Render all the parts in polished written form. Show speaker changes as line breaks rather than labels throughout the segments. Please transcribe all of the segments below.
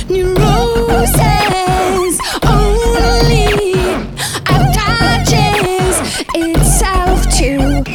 new roses. Only attaches itself to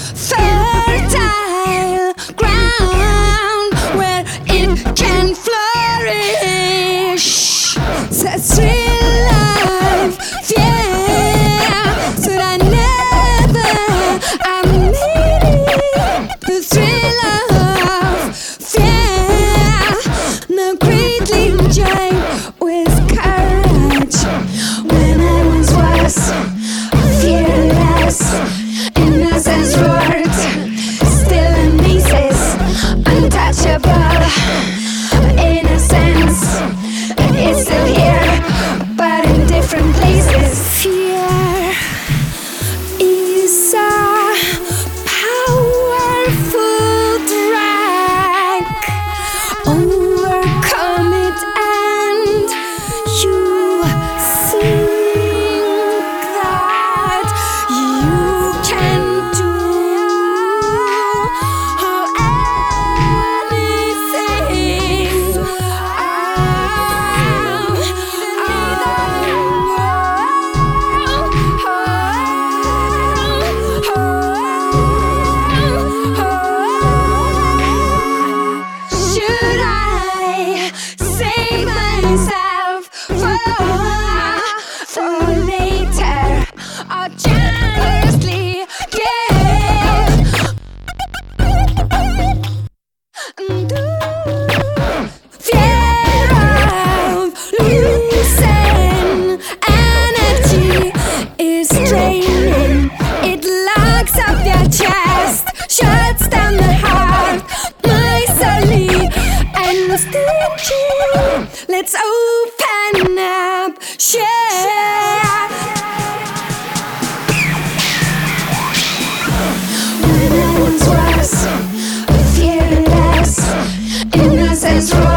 fertile ground where it can flourish. That's real life, yeah. So I never admitted the thrill of fear. Now greatly enjoyed with courage when I once was fearless. Innocence roared, still amazes, untouchable. Innocence is still here, but in different places. Fear is a powerful drag. Overcome it and you think that you can do anything. Should I save myself for later, or generously give? Fear of losing energy is draining. It locks up your chest, shuts down the heart, miserly and stingy. Let's open up, share. When I once was fearless, innocence.